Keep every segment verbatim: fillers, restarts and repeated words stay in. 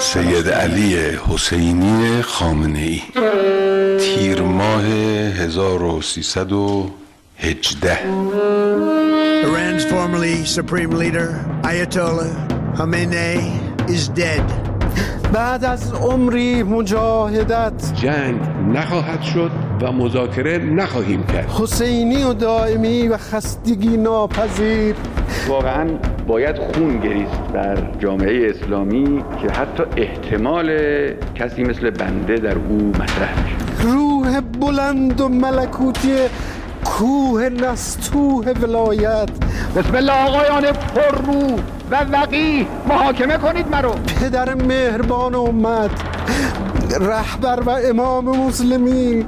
سید علی حسینی خامنه‌ای، تیر ماه هزار و سیصد و هجده. Iran's formerly supreme leader Ayatollah Khamenei is dead. بعد از عمری مجاهدت جنگ نخواهد شد و مذاکره نخواهیم کرد. حسینی و دائمی و خستگی ناپذیر. واقعا باید خون گریست در جامعه اسلامی که حتی احتمال کسی مثل بنده در او مطرح نشه. روح بلند و ملکوتی کوه نستوه ولایت. بسم الله آقایان پررو و وقیح، محاکمه کنید مرا. پدر مهربان امت، رهبر و امام مسلمین،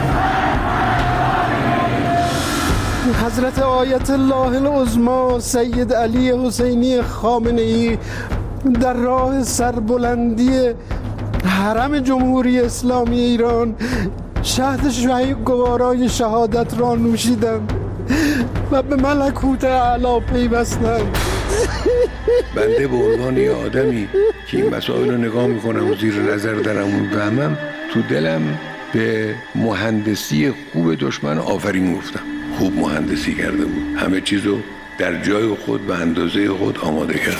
حضرت آیت الله العظمی سید علی حسینی خامنه‌ای در راه سربلندی حرم جمهوری اسلامی ایران شهد شهید گوارای شهادت را نوشیدند و به ملکوت اعلی پیوستند. بنده به عنوان یه آدمی که این مسائل رو نگاه میکنم و زیر نظر دارم و میفهمم، تو دلم به مهندسی خوب دشمن آفرین گفتم. خوب مهندسی کرده بود، همه چیزو در جای خود و اندازه خود آماده کرد.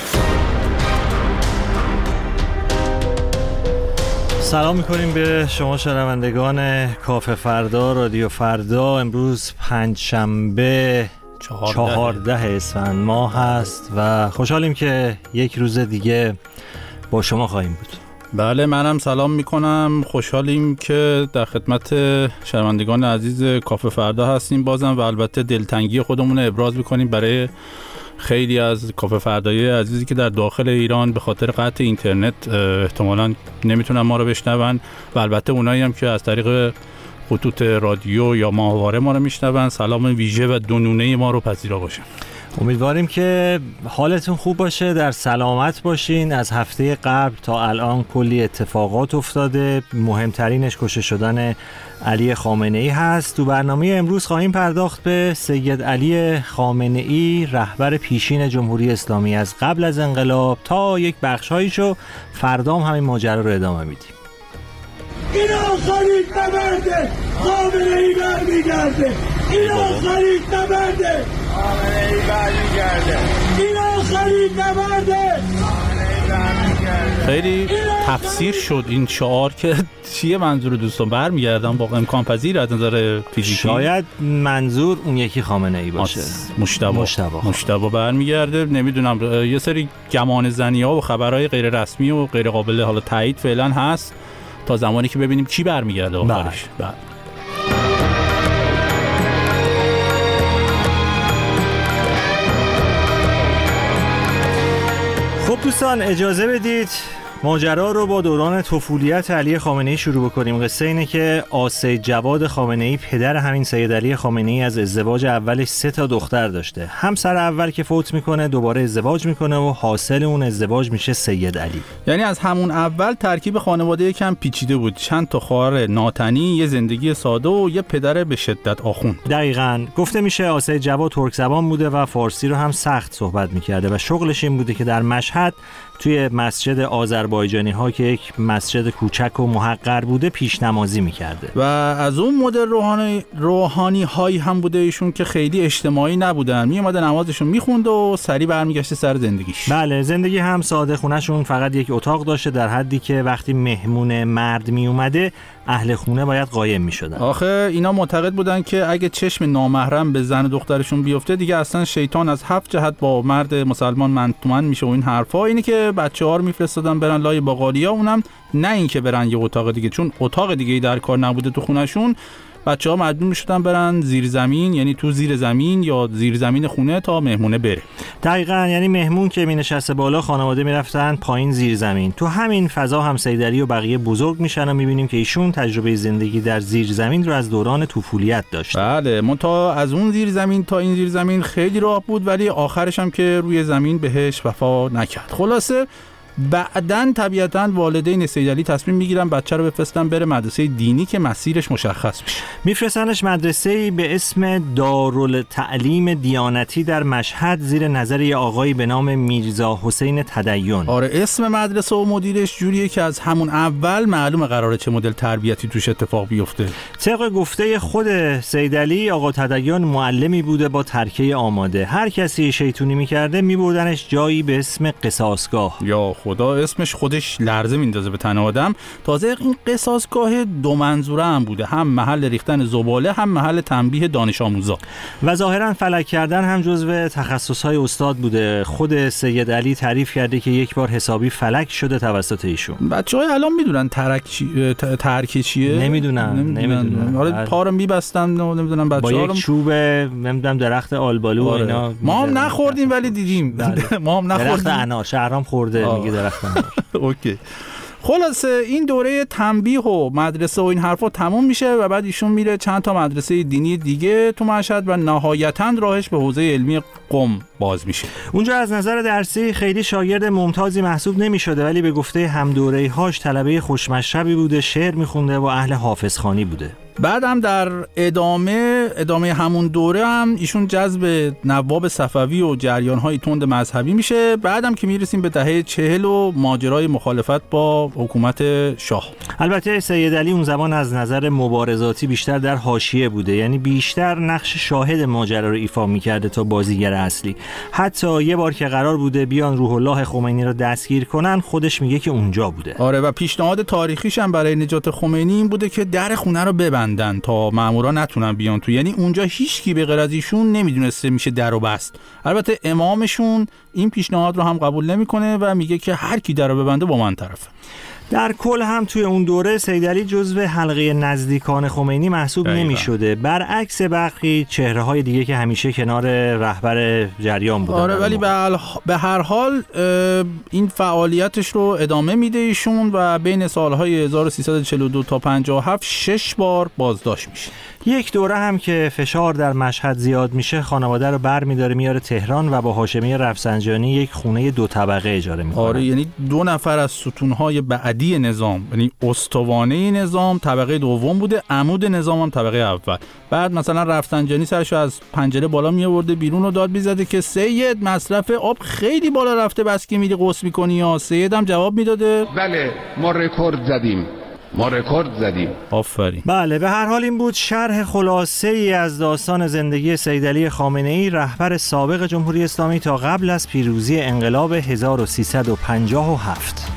سلام میکنیم به شما شنوندگان کافه فردا، رادیو فردا. امروز پنجشنبه چهارده اسفند ماه هست و خوشحالیم که یک روز دیگه با شما خواهیم بود. بله، منم سلام میکنم. خوشحالیم که در خدمت شنوندگان عزیز کافه فردا هستیم بازم و البته دلتنگی خودمون رو ابراز میکنیم برای خیلی از کافه فردایی عزیزی که در داخل ایران به خاطر قطع اینترنت احتمالاً نمیتونن ما رو بشنون و البته اونایی هم که از طریق خطوط رادیو یا ماهواره ما رو میشنون، سلام ویژه و دونونه ما رو پذیرا باشن. امیدواریم که حالتون خوب باشه، در سلامت باشین. از هفته قبل تا الان کلی اتفاقات افتاده، مهمترینش کشته شدن علی خامنه‌ای هست. تو برنامه امروز خواهیم پرداخت به سید علی خامنه‌ای، رهبر پیشین جمهوری اسلامی از قبل از انقلاب تا یک بخشایشو. فردا هم همین ماجرا رو ادامه میدیم. این آخرین نبرده، خامنه‌ای برمیگرده. این آخرین نبرده، خامنه‌ای برمیگرده. این آخرین نبرده، خامنه‌ای برمیگرده. خیلی تفسیر شد این شعار که چیه منظور دوستان. برمیگردن واقعا امکان پذیر از نظر فیزیکی. شاید منظور اون یکی خامنه‌ای باشه. مجتبی مجتبی برمیگرده. نمیدونم، یه سری گمان زنی‌ها و خبرهای غیر رسمی و غیر قابل حالا تایید فعلا هست تا زمانی که ببینیم کی برمیگرده آخرش. بله. خب دوستان، اجازه بدید ماجرا رو با دوران طفولیت علی خامنه‌ای شروع بکنیم. قصه اینه که آسید جواد خامنه‌ای پدر همین سید علی خامنه‌ای از ازدواج اولش سه تا دختر داشته. همسر اول که فوت میکنه دوباره ازدواج میکنه و حاصل اون ازدواج میشه سید علی. یعنی از همون اول ترکیب خانواده یکم پیچیده بود. چند تا خواهر ناتنی، یه زندگی ساده و یه پدر به شدت آخوند. دقیقاً. گفته میشه آسید جواد ترک زبان بوده و فارسی رو هم سخت صحبت میکرده و شغلش این بوده که در مشهد توی مسجد آذربایجانی ها که یک مسجد کوچک و محقر بوده پیش نمازی میکرده و از اون مدل روحانی روحانی هایی هم بوده ایشون که خیلی اجتماعی نبودن. می اومده نمازشون میخوند و سری برمیگشته سر زندگیش. بله، زندگی هم ساده. خونهشون فقط یک اتاق داشته، در حدی که وقتی مهمون مرد می اومده اهل خونه باید قایم می شدن. آخه اینا معتقد بودن که اگه چشم نامحرم به زن و دخترشون بیفته دیگه اصلا شیطان از هفت جهت با مرد مسلمان منتومن میشه و این حرفا. اینه که بچه‌ها رو میفرستادن برن لای باقالیا، اونم نه اینکه برن یه اتاق دیگه، چون اتاق دیگه‌ای در کار نبوده تو خونهشون. بچه‌ها مجبور میشدن برن زیر زمین، یعنی تو زیر زمین یا زیر زمین خونه تا مهمونه بره. دقیقاً، یعنی مهمون که مینشسته بالا، خانواده میرفتن پایین زیر زمین. تو همین فضا هم سید علی و بقیه بزرگ میشن و میبینیم که ایشون تجربه زندگی در زیر زمین رو از دوران طفولیت داشت. بله، منتها از اون زیر زمین تا این زیر زمین خیلی راه بود، ولی آخرش هم که روی زمین بهش وفا نکرد. خلاصه بعدن طبیعتاً والدین سید علی تصمیم میگیرن بچه رو بفرستن بره مدرسه دینی که مسیرش مشخص بشه. میفرستنش مدرسه‌ای به اسم دارالتعلیم دیانتی در مشهد زیر نظر یه آقایی به نام میرزا حسین تدین. آره اسم مدرسه و مدیرش جوریه که از همون اول معلومه قراره چه مدل تربیتی توش اتفاق بیفته. طبق گفته خود سید علی، آقا تدین معلمی بوده با ترکه آماده. هر کسی شیطونی میکرده میبردنش جایی به اسم قصاصگاه. یا خدا، اسمش خودش لرزه میندازه به تن آدم. تازه این قصاصگاه دو منظوره هم بوده، هم محل ریختن زباله هم محل تنبیه دانش آموزا. و ظاهرا فلک کردن هم جزو تخصصهای استاد بوده. خود سید علی تعریف کرده که یک بار حسابی فلک شده توسط ایشون. بچه‌ها الان میدونن ترک چی ترک چیه؟ نمیدونن نمیدونن. آره پا رو میبستن نمیدونم بچه‌ها با یک چوب نمیدونم درخت آلبالو آره. اینا. ما هم نخوردیم ولی دیدیم. ما هم نخوردیم. درخت انار شهرام خورده میگه درخت انار. اوکی. خلاصه این دوره تنبیه و مدرسه و این حرفا تموم میشه و بعد ایشون میره چند تا مدرسه دینی دیگه تو مشهد و نهایتاً راهش به حوزه علمی قم باز میشه. اونجا از نظر درسی خیلی شاگرد ممتازی محسوب نمیشده، ولی به گفته همدوره‌هاش طلبه خوشمشربی بوده، شعر میخونده و اهل حافظخوانی بوده. بعد هم در ادامه ادامه همون دوره هم ایشون جذب نواب صفوی و جریان‌های تند مذهبی میشه. بعدم که میرسیم به دهه چهل و ماجرای مخالفت با حکومت شاه. البته سید علی اون زمان از نظر مبارزاتی بیشتر در حاشیه بوده، یعنی بیشتر نقش شاهد ماجرا رو ایفا میکرده تا بازیگر اصلی. حتی یه بار که قرار بوده بیان روح الله خمینی رو دستگیر کنن، خودش میگه که اونجا بوده. آره و پیشنهاد تاریخیش هم برای نجات خمینی این بوده که در خونه رو ببندن تا مامورا نتونن بیان تو. یعنی اونجا هیچکی به غیر از ایشون نمیدونسته میشه درو بست. البته امامشون این پیشنهاد رو هم قبول نمیکنه و میگه که هر کی درو ببنده با من طرفه. در کل هم توی اون دوره سید علی جزو حلقه نزدیکان خمینی محسوب نمی شده، برعکس برخی چهره های دیگه که همیشه کنار رهبر جریان بودن. آره ولی به هر حال این فعالیتش رو ادامه میده ایشون و بین سالهای هزار و سیصد و چهل و دو تا پنجاه و هفت شش بار بازداشت میشه. یک دوره هم که فشار در مشهد زیاد میشه، خانواده رو بر میداره میاره تهران و با هاشمی رفسنجانی یک خونه دو طبقه اجاره میکنه. آره یعنی دو نفر از ستونهای بعدی نظام، یعنی استوانه نظام طبقه دوم بوده، عمود نظام هم طبقه اول. بعد مثلا رفسنجانی سرشو از پنجره بالا میآورده بیرون و داد میزده که سید مصرف آب خیلی بالا رفته، بس که میری غسل میکنی یا؟ سید هم جواب میداده بله ما رکورد زدیم ما رکورد زدیم. آفرین. بله به هر حال این بود شرح خلاصه ای از داستان زندگی سید علی خامنه ای، رهبر سابق جمهوری اسلامی تا قبل از پیروزی انقلاب هزار و سیصد و پنجاه و هفت.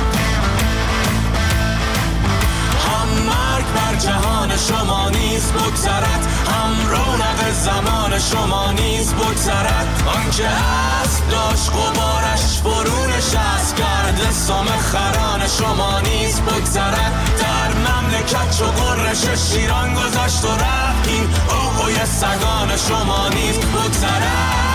هم مرگ بر جهان شما نیست بگذرد، هم رونق زمان شما نیست بگذرد. آنکه اسب داشت غبارش فرو نشست، گرد سام خران شما نیست بگذرد. در مملکت چو غرش شیران گذاشت و رفت، این اوقوی سگان شما نیست بگذرد.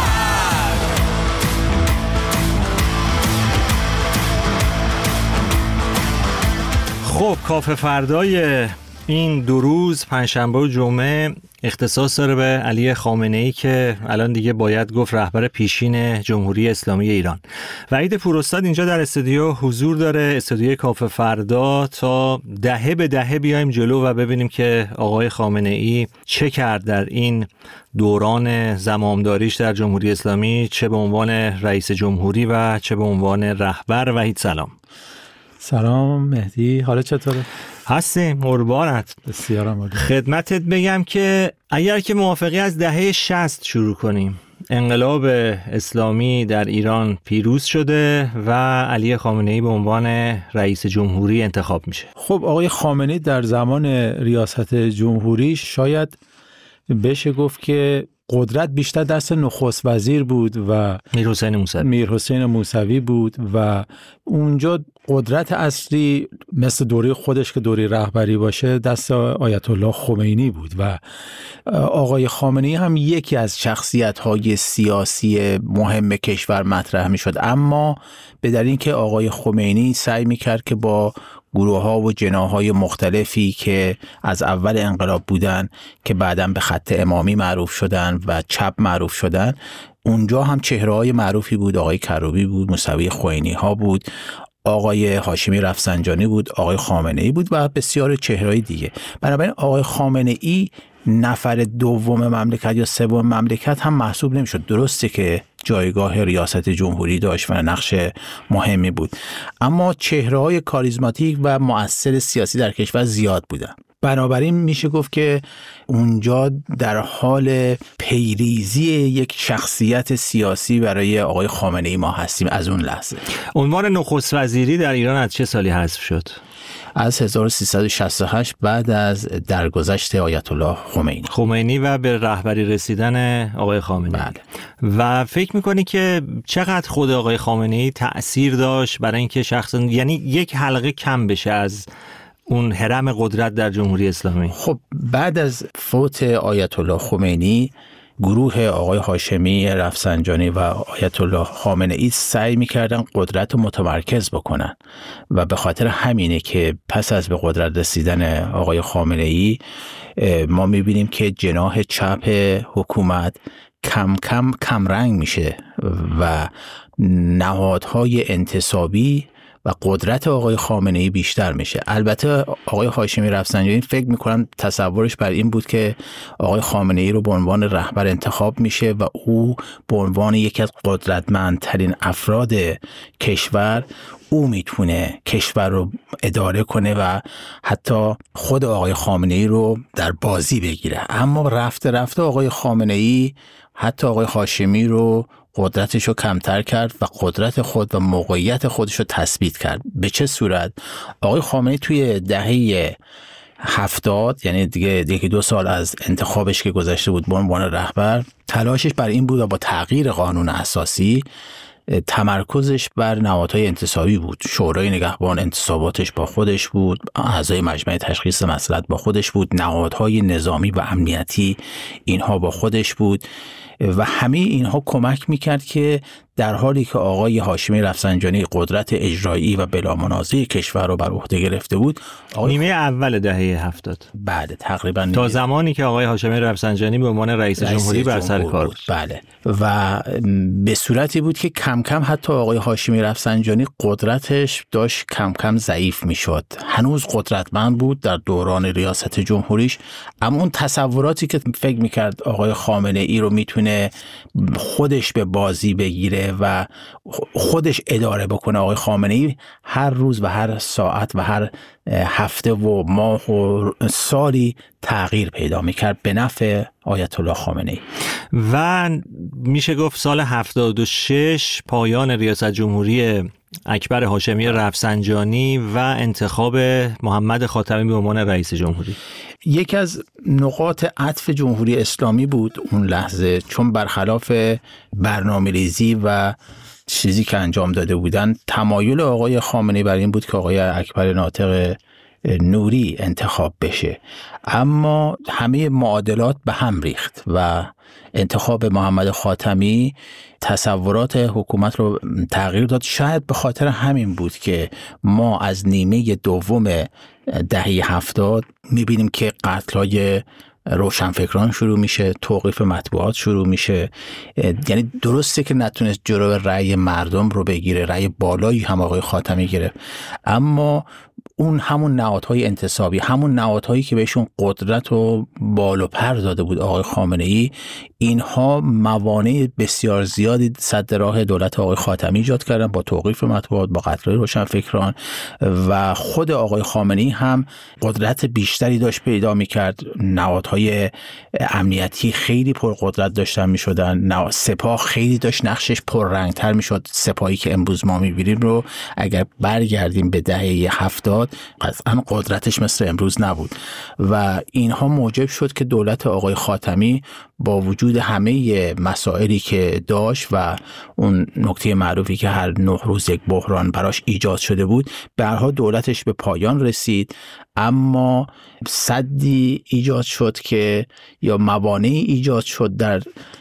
خب کافه فردای این دو روز پنجشنبه و جمعه اختصاص داره به علی خامنه ای که الان دیگه باید گفت رهبر پیشین جمهوری اسلامی ایران. وحید پوراستاد اینجا در استودیو حضور داره، استودیو کافه فردا، تا دهه به دهه بیایم جلو و ببینیم که آقای خامنه ای چه کرد در این دوران زمامداریش در جمهوری اسلامی، چه به عنوان رئیس جمهوری و چه به عنوان رهبر. وحید سلام. سلام مهدی، حالا چطوره؟ هستیم قربانت. بسیار عالی. خدمتت بگم که اگر که موافقی از دهه شصت شروع کنیم، انقلاب اسلامی در ایران پیروز شده و علی خامنه ای به عنوان رئیس جمهوری انتخاب میشه. خب آقای خامنه ای در زمان ریاست جمهوری شاید بشه گفت که قدرت بیشتر دست نخست وزیر بود و میرحسین موسوی میرحسین موسوی بود و اونجا قدرت اصلی مثل دوره خودش که دوره رهبری باشه دست آیت الله خمینی بود و آقای خامنه‌ای هم یکی از شخصیت‌های سیاسی مهم کشور مطرح می‌شد، اما به دلیل اینکه آقای خمینی سعی می‌کرد که با گروه‌ها و جناح‌های مختلفی که از اول انقلاب بودن که بعداً به خط امامی معروف شدن و چپ معروف شدن، اونجا هم چهره‌های معروفی بود. آقای کروبی بود، موسوی خوئینی‌ها بود، آقای هاشمی رفسنجانی بود، آقای خامنه‌ای بود و بسیار چهره‌های دیگه. بنابراین آقای خامنه‌ای نفر دوم مملکت یا سوم مملکت هم محسوب نمیشد. درسته که جایگاه ریاست جمهوری داشت و نقش مهمی بود، اما چهره‌های کاریزماتیک و مؤثر سیاسی در کشور زیاد بودن. بنابراین میشه گفت که اونجا در حال پیریزی یک شخصیت سیاسی برای آقای خامنه‌ای ما هستیم. از اون لحظه عنوان نخست وزیری در ایران از چه سالی حذف شد؟ از هزار و سیصد و شصت و هشت بعد از درگذشت آیت الله خمینی خمینی و به رهبری رسیدن آقای خامنه‌ای. بله. و فکر میکنی که چقدر خود آقای خامنه‌ای تأثیر داشت برای اینکه شخص، یعنی یک حلقه کم بشه از اون هرم قدرت در جمهوری اسلامی؟ خب بعد از فوت آیت الله خمینی گروه آقای هاشمی رفسنجانی و آیت الله خامنه‌ای سعی می‌کردن قدرت رو متمرکز بکنن و به خاطر همینه که پس از به قدرت رسیدن آقای خامنه‌ای ما می‌بینیم که جناح چپ حکومت کم کم کم رنگ میشه و نهادهای انتصابی و قدرت آقای خامنه‌ای بیشتر میشه. البته آقای هاشمی رفسنجانی فکر میکنم تصورش بر این بود که آقای خامنه‌ای رو به عنوان رهبر انتخاب میشه و او به عنوان یکی از قدرتمندترین افراد کشور او میتونه کشور رو اداره کنه و حتی خود آقای خامنه‌ای رو در بازی بگیره. اما رفته رفته آقای خامنه‌ای حتی آقای هاشمی رو قدرتش رو کمتر کرد و قدرت خود و موقعیت خودش رو تثبیت کرد. به چه صورت؟ آقای خامنه‌ای توی دهه هفتاد، یعنی دیگه یکی دو سال از انتخابش که گذشته بود به عنوان رهبر، تلاشش بر این بود و با تغییر قانون اساسی تمرکزش بر نهادهای انتصابی بود. شورای نگهبان انتصاباتش با خودش بود، اعضای مجمع تشخیص مصلحت با خودش بود، نهادهای نظامی و امنیتی اینها با خودش بود و همه اینها کمک میکرد که در حالی که آقای هاشمی رفسنجانی قدرت اجرایی و بلا منازع کشور رو بر عهده گرفته بود، نیمه اول دهه هفتاد، بله تقریبا تا زمانی که آقای هاشمی رفسنجانی به عنوان رئیس, رئیس جمهوری بر سر کار بود. بله و به صورتی بود که کم کم حتی آقای هاشمی رفسنجانی قدرتش داشت کم کم ضعیف میشد. هنوز قدرتمند بود در دوران ریاست جمهوریش، اما اون تصوراتی که فکر میکرد آقای خامنه ای رو میتونه خودش به بازی بگیره و خودش اداره بکنه، آقای خامنه‌ای هر روز و هر ساعت و هر هفته و ماه و سالی تغییر پیدا میکرد به نفع آیت الله خامنه‌ای. و میشه گفت سال هفتاد و شش پایان ریاست جمهوری اکبر هاشمی رفسنجانی و انتخاب محمد خاتمی به عنوان رئیس جمهوری یکی از نقاط عطف جمهوری اسلامی بود اون لحظه، چون برخلاف برنامه‌ریزی و چیزی که انجام داده بودن، تمایل آقای خامنه‌ای بر این بود که آقای اکبر ناطق نوری انتخاب بشه، اما همه معادلات به هم ریخت و انتخاب محمد خاتمی تصورات حکومت رو تغییر داد. شاید به خاطر همین بود که ما از نیمه دوم دهه هفتاد میبینیم که قتل‌های روشنفکران شروع میشه، توقیف مطبوعات شروع میشه. یعنی درسته که نتونست جلوی رأی مردم رو بگیره، رأی بالایی هم آقای خاتمی گرفت، اما اون همون نهادهای انتصابی، همون نهادهایی که بهشون قدرت و بال و پر داده بود آقای خامنه‌ای، اینها موانع بسیار زیادی سد راه دولت آقای خاتمی ایجاد کردن با توقیف مطبوعات، با قتل روشنفکران، و خود آقای خامنه‌ای هم قدرت بیشتری داشت پیدا می‌کرد. نهادهای امنیتی خیلی پرقدرت داشتن می‌شدن، سپاه خیلی داشت نقشش پررنگ‌تر می‌شد. سپاهی که امروز ما می‌بینیم رو اگر برگردیم به دهه هفتاد قطعاً قدرتش مثل امروز نبود و اینها موجب شد که دولت آقای خاتمی با وجود همه مسائلی که داشت و اون نکته معروفی که هر نه روز یک بحران براش ایجاد شده بود، به هر حال دولتش به پایان رسید، اما سدی ایجاد شد که یا موانعی ایجاد شد در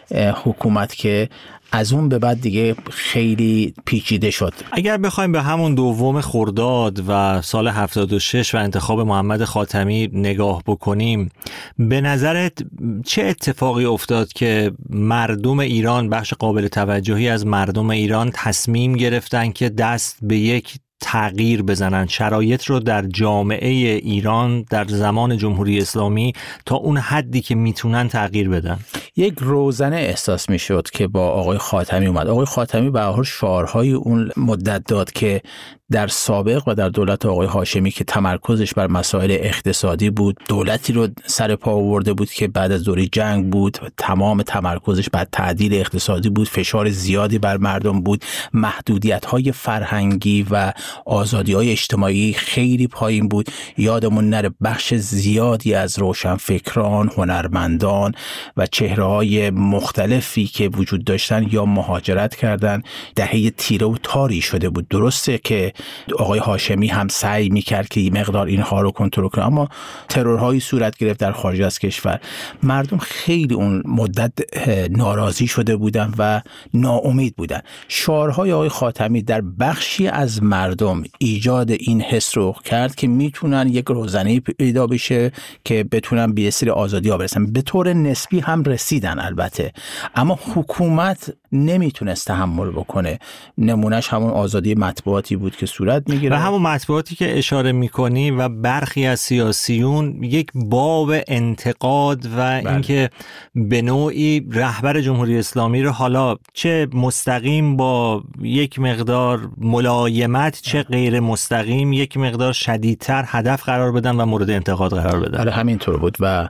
حکومت که از اون به بعد دیگه خیلی پیچیده شد. اگر بخوایم به همون دوم خرداد و سال هفتاد و شش و انتخاب محمد خاتمی نگاه بکنیم، به نظرت چه اتفاقی افتاد که مردم ایران، بخش قابل توجهی از مردم ایران تصمیم گرفتن که دست به یک تغییر بزنن، شرایط رو در جامعه ایران در زمان جمهوری اسلامی تا اون حدی که میتونن تغییر بدن؟ یک روزنه احساس میشد که با آقای خاتمی اومد. آقای خاتمی به هر حال شعارهای اون مدت داد که در سابق و در دولت آقای هاشمی که تمرکزش بر مسائل اقتصادی بود، دولتی رو سر پا آورده بود که بعد از دوره جنگ بود، تمام تمرکزش بر تعدیل اقتصادی بود، فشار زیادی بر مردم بود، محدودیت‌های فرهنگی و آزادی‌های اجتماعی خیلی پایین بود. یادمون نره بخش زیادی از روشنفکران، هنرمندان و چهره‌های مختلفی که وجود داشتن یا مهاجرت کردن، دهه تیره و تاری شده بود. درسته که آقای هاشمی هم سعی میکرد که این مقدار اینها رو کنترل کنه، اما ترورهایی صورت گرفت در خارج از کشور. مردم خیلی اون مدت ناراضی شده بودن و ناامید بودن. شعارهای آقای خاتمی در بخشی از مردم ایجاد این حس رو کرد که میتونن یک روزنه پیدا بشه که بتونن به سری آزادی‌ها برسن. به طور نسبی هم رسیدن البته، اما حکومت نمیتونست تحمل بکنه. نمونهش همون آزادی مطبوعاتی بود که صورت میگیره و همون مطبوعاتی که اشاره میکنی و برخی از سیاسیون یک باب انتقاد و اینکه به نوعی رهبر جمهوری اسلامی رو حالا چه مستقیم با یک مقدار ملایمت چه غیر مستقیم یک مقدار شدیدتر هدف قرار بدن و مورد انتقاد قرار بدن. آره همینطور بود و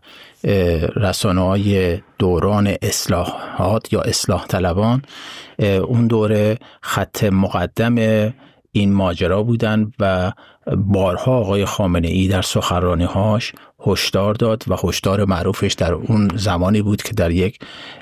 رسانه‌های دوران اصلاحات یا اصلاح طلبان اون دوره خط مقدم این ماجرا بودن و بارها آقای خامنه‌ای در سخنرانی‌هاش هشدار داد و هشدار معروفش در اون زمانی بود که در یک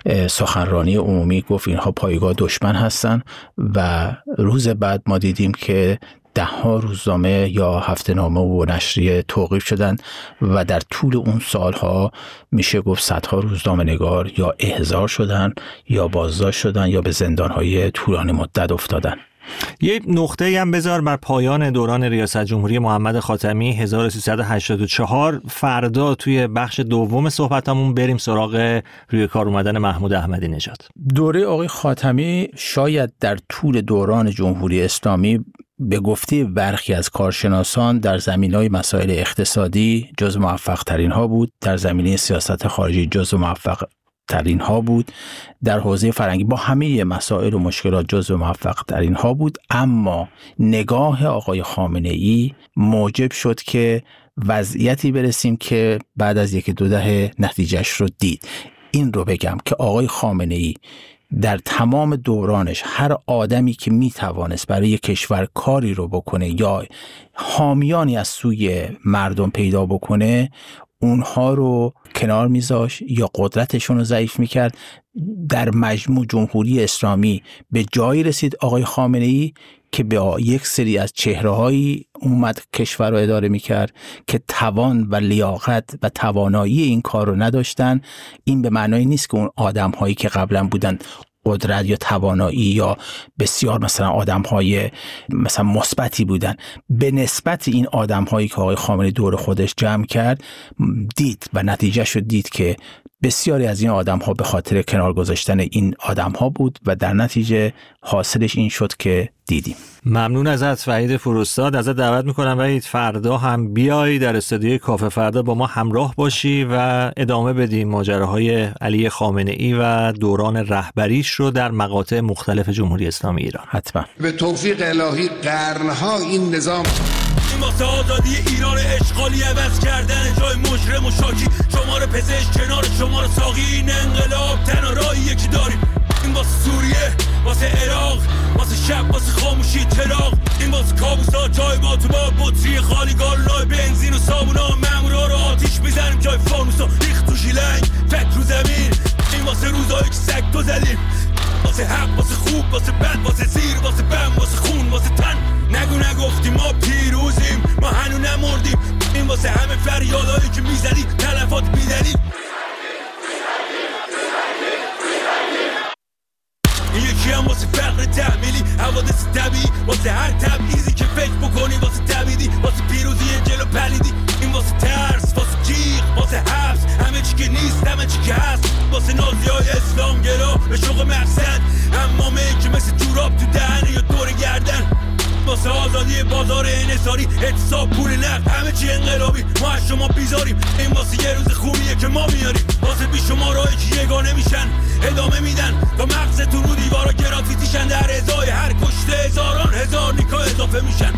سخنرانی عمومی گفت اینها پایگاه دشمن هستن و روز بعد ما دیدیم که ده ها روزنامه یا هفته‌نامه و نشریه توقیف شدن و در طول اون سالها میشه گفت صدها روزنامه نگار یا احضار شدن یا بازداشت شدن یا به زندانهای طولانی مدت افتادن. یه نقطه هم بذار بر پایان دوران ریاست جمهوری محمد خاتمی هزار و سیصد و هشتاد و چهار. فردا توی بخش دوم صحبتمون بریم سراغ روی کار اومدن محمود احمدی نژاد. دوره آقای خاتمی شاید در طول دوران جمهوری اسلامی به گفته برخی از کارشناسان در زمینه‌های مسائل اقتصادی جز موفق ترین ها بود، در زمینه سیاست خارجی جز موفق ترین ها بود، در حوزه فرهنگی با همه مسائل و مشکلات جزو موفق ترین ها بود. اما نگاه آقای خامنه‌ای موجب شد که وضعیتی برسیم که بعد از یک دو دهه نتیجهش رو دید. این رو بگم که آقای خامنه‌ای در تمام دورانش هر آدمی که میتوانست برای کشور کاری رو بکنه یا حامیانی از سوی مردم پیدا بکنه اونها رو کنار میذاشت یا قدرتشون رو ضعیف میکرد. در مجموع جمهوری اسلامی به جایی رسید آقای خامنه‌ای که به یک سری از چهره‌هایی اومد کشور رو اداره میکرد که توان و لیاقت و توانایی این کار رو نداشتن. این به معنای نیست که اون آدم‌هایی که قبلا بودن قدرت یا توانایی یا بسیار مثلا آدم‌های مثلا مثبتی بودن. به نسبت این آدم‌هایی که آقای خامنه‌ای دور خودش جمع کرد دید و نتیجه شد دید که بسیاری از این آدم‌ها به خاطر کنار گذاشتن این آدم‌ها بود و در نتیجه حاصلش این شد که دیدیم. ممنون ازت وحید فروستاد. ازت دعوت میکنم وحید فردا هم بیای در استودیوی کافه فردا با ما همراه باشی و ادامه بدیم ماجراهای علی خامنه‌ای و دوران رهبریش رو در مقاطع مختلف جمهوری اسلامی ایران. حتما. به توفیق الهی قرنها این نظام این واسه آزادی ایران اشغالی عوض کردن جای مجرم و شاکی، شماره پزشک کنار شماره ساقی، این انقلاب تنها راهی یکی داریم. این واسه سوریه، واسه عراق، واسه شب، واسه خاموشی تراغ، این واسه کابوسا جای با تو با بطری خالی گالونای بنزین و صابونا، مامورا رو آتیش میزنیم جای فانوسا ریخت تو شیلنگ فکر رو زمین. این این واسه روزایی که سگ تو زدیم، واسه حق، واسه خوب، واسه بد، واسه زیر، واسه بم، واسه خون، واسه تن. نگو نگفتیم ما پیروزیم، ما هنو نمردیم. این واسه همه فریادایی که میزنی، تلفات میدنیم. این یکی هم واسه فقر تحمیلی، حوادث طبیعی، واسه هر تبعیضی که فکر بکنی، واسه تبعیدی، واسه پیروزی جلو پلیدی. این واسه ترس، واسه جیغ، واسه حبس، همه چی که نیست همه چی که هست. واسه نازیای اسلام گرا به شوق مقصد، امامه که مثل جوراب تو دهن یا دور گردن. واسه آزادی بازار انحصاری، اعتصاب، پول نقد، همه چی انقلابی، ما از شما بیزاریم. این واسه یه روز خوبیه که ما میاریم، واسه بی شما راهی که یگانه میشن ادامه میدن و مغزتون رو دیوارا گرافیتیشن. در ازای هر کشته هزاران هزار نیکا اضافه میشن.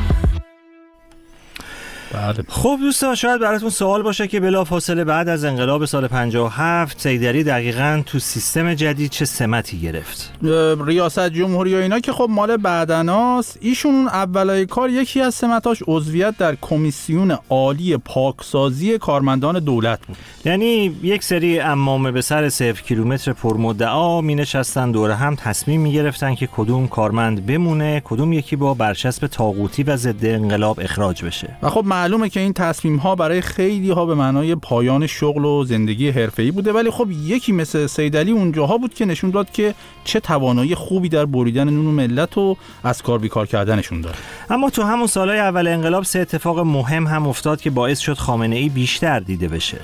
خب دوستان، شاید براتون سوال باشه که بلافاصله بعد از انقلاب سال پنجاه و هفت سیدعلی دقیقاً تو سیستم جدید چه سمتی گرفت؟ ریاست جمهوری و اینا که خب مال بعدناست. ایشون اولای کار یکی از سمتاش عضویت در کمیسیون عالی پاکسازی کارمندان دولت بود. یعنی یک سری عمامه به سر صفر کیلومتر پرمدعا می نشستن دور هم تصمیم می گرفتن که کدوم کارمند بمونه، کدوم یکی با برچسب طاغوتی و ضد انقلاب اخراج بشه. و خب معلومه که این تصمیم ها برای خیلی ها به معنای پایان شغل و زندگی حرفه‌ای بوده، ولی خب یکی مثل سیدعلی اونجاها بود که نشون داد که چه توانایی خوبی در بریدن نون ملت و از کار بیکار کردنشون داره. اما تو همون سالهای اول انقلاب سه اتفاق مهم هم افتاد که باعث شد خامنه‌ای بیشتر دیده بشه.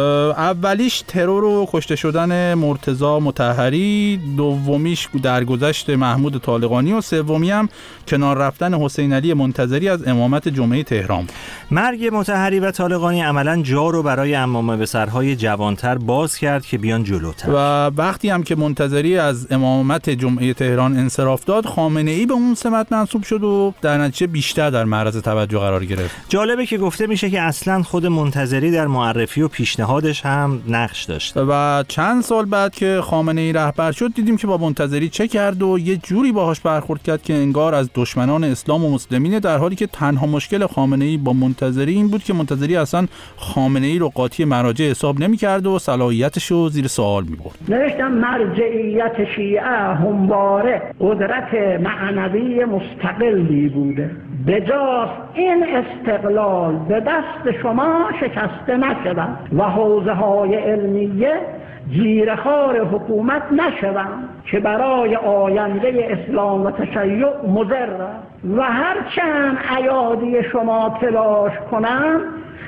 اولیش ترور و کشته شدن مرتضی مطهری، دومیش درگذشت محمود طالقانی و سومی هم کنار رفتن حسین علی منتظری از امامت جمعه تهران. مرگ مطهری و طالقانی عملاً جا رو برای عمامه به سرهای جوانتر باز کرد که بیان جلوتر. و وقتی هم که منتظری از امامت جمعه تهران انصراف داد، خامنه‌ای به اون سمت منصوب شد و در نتیجه بیشتر در معرض توجه قرار گرفت. جالبه که گفته میشه که اصلاً خود منتظری در معرفی و پیشنهادش هم نقش داشت. و چند سال بعد که خامنه‌ای رهبر شد دیدیم که با منتظری چه کرد و یه جوری باهاش برخورد کرد که انگار از دشمنان اسلام و مسلمینه، در حالی که تنها مشکل خامنه‌ای با منتظری این بود که منتظری اصلا خامنه‌ای رو قاطی مراجع حساب نمی‌کرد و صلاحیتش رو زیر سوال می‌برد. نوشتم مرجعیت شیعه همواره قدرت معنوی مستقلی بوده، بجاست این استقلال به دست شما شکسته نشود و حوزه‌های علمیه زیرخوار حکومت نشوند که برای آینده اسلام و تشیع مضر و هرچند ایادی شما تلاش کنند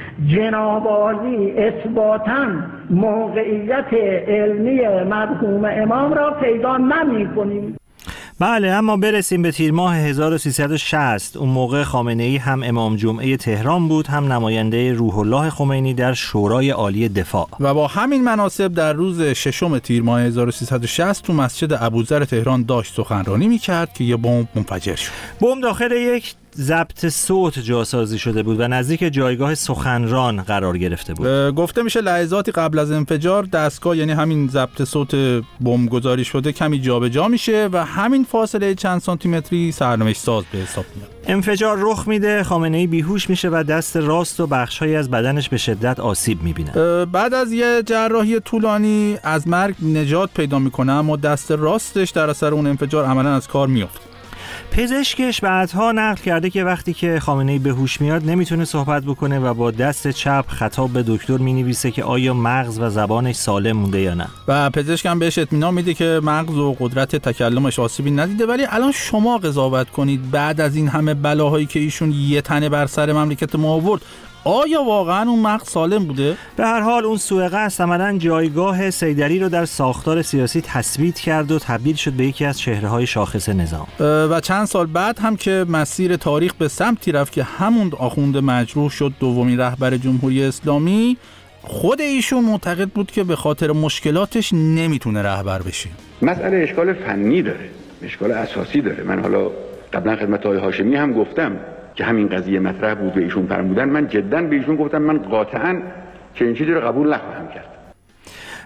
جنابعالی اثباتاً موقعیت علمی مرحوم امام را پیدا نمی کنیم. بله، اما برسیم به تیر ماه هزار و سیصد و شصت. اون موقع خامنه‌ای هم امام جمعه تهران بود، هم نماینده روح الله خمینی در شورای عالی دفاع. و با همین مناسب در روز ششم تیر ماه هزار و سیصد و شصت تو مسجد ابوذر تهران داشت سخنرانی می‌کرد که یه بمب منفجر شد. بمب داخل یک ضبط صوت جاسازی شده بود و نزدیک جایگاه سخنران قرار گرفته بود. گفته میشه لحظاتی قبل از انفجار دستگاه، یعنی همین ضبط صوت بمب گذاری شده، کمی جابجا میشه و همین فاصله چند سانتی متری سرنوشت ساز به حساب میاد. انفجار رخ میده، خامنه‌ای بیهوش میشه و دست راست و بخشایی از بدنش به شدت آسیب میبینه. بعد از یه جراحی طولانی از مرگ نجات پیدا میکنه، اما دست راستش در اثر اون انفجار عملاً از کار میفته. پزشکش بعدها نقل کرده که وقتی که خامنه‌ای به هوش میاد نمیتونه صحبت بکنه و با دست چپ خطاب به دکتر مینویسه که آیا مغز و زبانش سالم مونده یا نه. و پزشک هم بهش اطمینان میده که مغز و قدرت تکلمش آسیبی ندیده. ولی الان شما قضاوت کنید، بعد از این همه بلاهایی که ایشون یه تنه بر سر مملکت ما آورد، آیا واقعا اون مغز سالم بوده؟ به هر حال اون سوء قصد عملاً جایگاه سیدعلی رو در ساختار سیاسی تثبیت کرد و تبدیل شد به یکی از چهره‌های شاخص نظام. و چند سال بعد هم که مسیر تاریخ به سمتی رفت که همون آخوند مجروح شد دومین رهبر جمهوری اسلامی، خود ایشون معتقد بود که به خاطر مشکلاتش نمیتونه رهبر بشه. مسئله اشکال فنی داره، اشکال اساسی داره. من حالا قبلا خدمت آقای هاشمی هم گفتم که همین قضیه مطرح بود و ایشون فرمودن، من جداً به ایشون گفتم من قاطعاً که این چیزی رو قبول نخواهم کرد.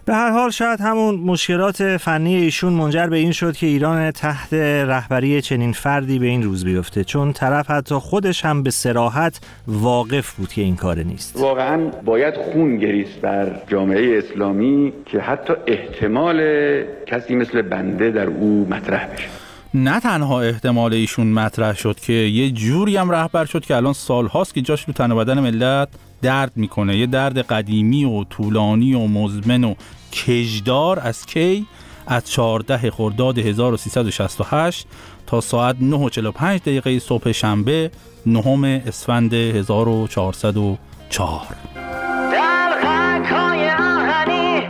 به هر حال شاید همون مشکلات فنی ایشون منجر به این شد که ایران تحت رهبری چنین فردی به این روز بیفته، چون طرف حتی خودش هم به صراحت واقف بود که این کار نیست. واقعا باید خون گریست بر جامعه اسلامی که حتی احتمال کسی مثل بنده در او مطرح بشه. نه تنها احتمال ایشون مطرح شد که یه جوری هم رهبر شد که الان سالهاست که جاش رو تن و بدن ملت درد میکنه، یه درد قدیمی و طولانی و مزمن و کجدار. از کی؟ از چهارده خرداد هزار و سیصد و شصت و هشت تا ساعت نه و چهل و پنج دقیقه صبح شنبه نهم اسفند هزار و چهارصد و چهار. دلغک‌های آهنی،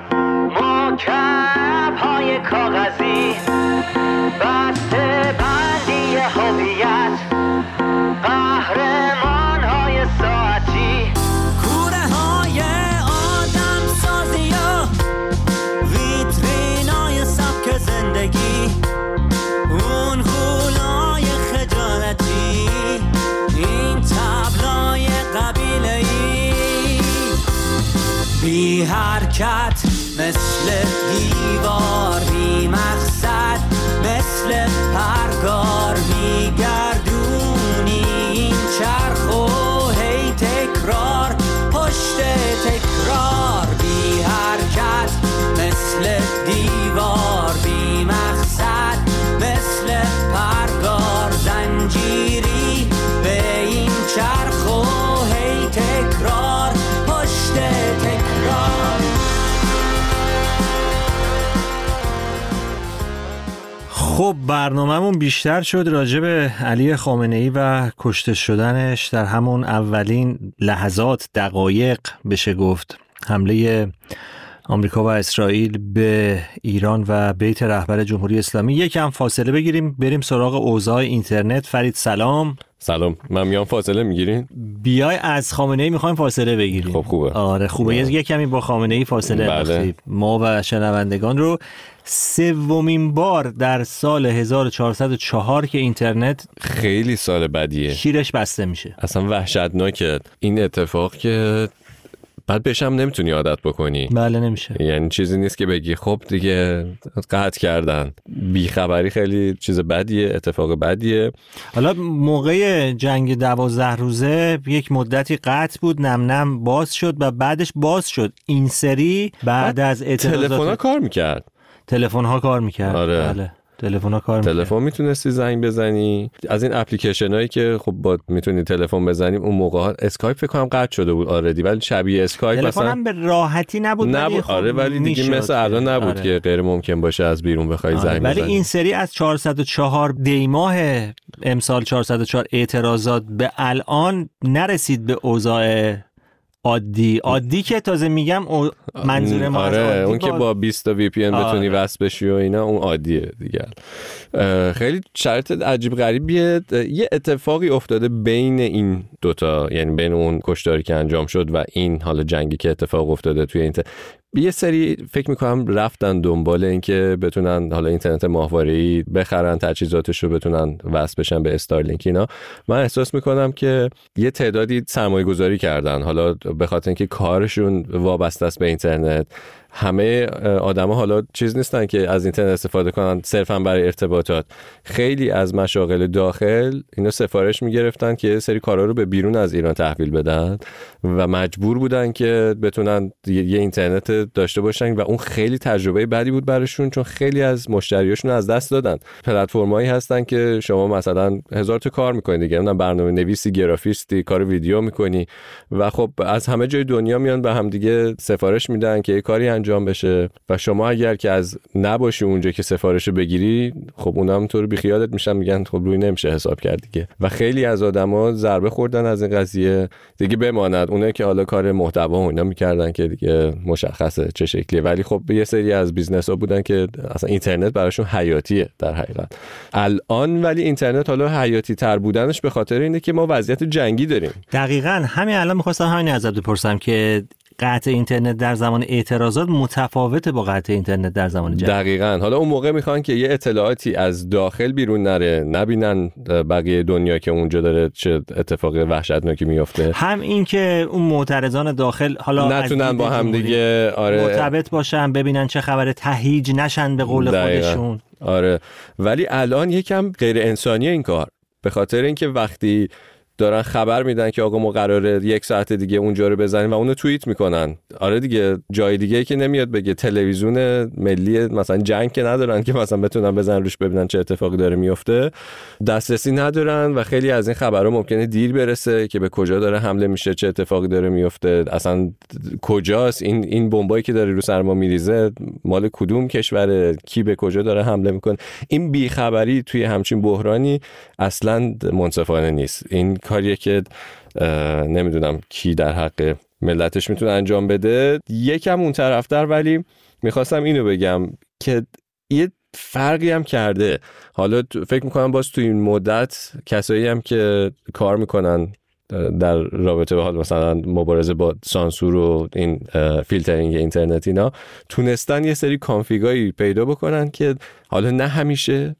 مکعب‌های کاغذی، بسته بندی هویت، قهرمان‌های ساعتی، کوره‌های آدم سازی و ویترینای سبک زندگی، اون غولای خجالتی، این تابلوی قبیله‌ای، بی حرکت مثل دیوار، بی مقصد مثل پرگار، میگردونی این چرخ و هی تکرار پشت تکرار، بی حرکت مثل دیوار، بی مقصد مثل پرگار، زنجیری به این چرخ و هی تکرار پشت تکرار. خب برنامه‌مون بیشتر شد راجع به علی خامنه‌ای و کشته شدنش در همون اولین لحظات، دقایق بشه گفت، حمله آمریکا و اسرائیل به ایران و بیت رهبر جمهوری اسلامی. یکم فاصله بگیریم بریم سراغ اوضاع اینترنت. فرید سلام. سلام، من میام فاصله میگیرین؟ بیای از خامنه‌ای میخوایم فاصله بگیریم. خب خوبه. آره خوبه. یه یه کمی با خامنه‌ای فاصله بله. ما و شنوندگان رو. سومین بار در سال هزار و چهارصد و چهار که اینترنت خیلی سال بدیه، شیرش بسته میشه. اصلا وحشتناکه این اتفاق که بعد بهش هم نمیتونی عادت بکنی. بله نمیشه. یعنی چیزی نیست که بگی خب دیگه قطع کردن. بیخبری خیلی چیز بدیه، اتفاق بدیه. حالا موقع جنگ دوازده روزه یک مدتی قطع بود، نم نم باز شد و بعدش باز شد. این سری بعد از اعتراضات تلفن ها کار میکرد. تلفن ها کار میکرد. آره. بله. تلفن ها کار میکرد. تلفن میتونستی زنگ بزنی. از این اپلیکیشن هایی که خب با میتونی تلفن بزنیم اون موقع ها اسکایپ فکر کنم قطع شده بود آردی، ولی شبیه اسکایپ مثلا مثلا هم به راحتی نبود. نبود. خب آره ولی دیگه مثل الان نبود آره. که غیر ممکن باشه از بیرون بخوای آره. زنگ بزنی. ولی این سری از چهارصد و چهار دی ماه امسال چهارصد و چهار اعتراضات به الان نرسید به اوضاع عادی. عادی که تازه میگم منظور ما آره از اون که با بیست تا وی پی ان بتونی آره. وصل بشی و اینا اون عادیه دیگه. خیلی شرط عجیب غریبیه. یه اتفاقی افتاده بین این دوتا، یعنی بین اون کشتاری که انجام شد و این حالا جنگی که اتفاق افتاده توی اینترنت. یه سری فکر میکنم رفتن دنبال این که بتونن حالا اینترنت ماهواره‌ای بخرن، تجهیزاتش رو بتونن وصل بشن به استارلینک اینا. من احساس میکنم که یه تعدادی سرمایه گذاری کردن، حالا به خاطر اینکه کارشون وابسته است به اینترنت. همه آدما حالا چیز نیستن که از اینترنت استفاده کنن صرفا برای ارتباطات. خیلی از مشاغل داخل اینا سفارش میگرفتن که سری کارا رو به بیرون از ایران تحویل بدن و مجبور بودن که بتونن یه اینترنت داشته باشن و اون خیلی تجربه بدی بود براشون، چون خیلی از مشتریاشون از دست دادن. پلتفرمایی هستن که شما مثلا هزار تا کار میکنید دیگه، اونم برنامه نویسی، گرافیستی، کار ویدیو میکنی و خب از همه جای دنیا میان به هم دیگه سفارش میدن که یه کاری انجام بشه و شما اگر که از نباشی اونجا که سفارشو بگیری، خب اونم تو رو بی خیالت میشن، میگن خب روی نمیشه حساب کرد دیگه. و خیلی از آدما ضربه خوردن از این قضیه دیگه. بماند اونه که حالا کار محتوا و اینا میکردن که دیگه مشخصه چه شکلیه، ولی خب یه سری از بیزنس‌ها بودن که اصلا اینترنت براشون حیاتیه در حقیقت. الان ولی اینترنت حالا حیاتی تر بودنش به خاطر اینه که ما وضعیت جنگی داریم. دقیقاً همین الان می‌خواستم همین ازت بپرسم که قطع اینترنت در زمان اعتراضات متفاوته با قطع اینترنت در زمان جنگ. دقیقاً. حالا اون موقع میخوان که یه اطلاعاتی از داخل بیرون نره، نبینن بقیه دنیا که اونجا داره چه اتفاق وحشتناکی میفته. هم این که اون معترضان داخل حالا نتونن با هم دیگه آره مرتبط باشن، ببینن چه خبره، تهییج نشن به قول دقیقا. خودشون. آره ولی الان یکم غیر انسانیه این کار، به خاطر اینکه وقتی دارن خبر میدن که آقا ما قراره یک ساعت دیگه اونجا رو بزنیم و اونو توییت میکنن، آره دیگه جای دیگه که نمیاد بگه، تلویزیون ملی مثلا جنگ که ندارن که مثلا بتونن بزنن روش ببینن چه اتفاقی داره میفته، دسترسی ندارن و خیلی از این خبرها ممکنه دیر برسه که به کجا داره حمله میشه، چه اتفاقی داره میفته، اصلا کجاست این این بمبایی که داره رو سر ما میریزه مال کدوم کشوره، کی به کجا داره حمله میکنه. این بیخبری توی همچین بحرانی اصلا منصفانه نیست. این کاریه که نمیدونم کی در حق ملتش میتونه انجام بده. یکم اون طرفتر، ولی میخواستم اینو بگم که یه فرقی هم کرده. حالا فکر میکنم باز تو این مدت کسایی هم که کار میکنن در رابطه به حال مثلا مبارزه با سانسور و این فیلترینگ اینترنت اینا تونستن یه سری کانفیگایی پیدا بکنن که حالا نه همیشه